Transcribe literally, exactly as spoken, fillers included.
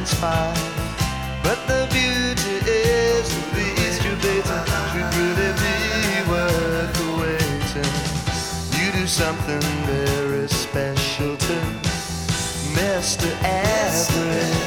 sounds fine, but the beauty is at least your dating should really be worth the waiting. You do something very special to Mister Average.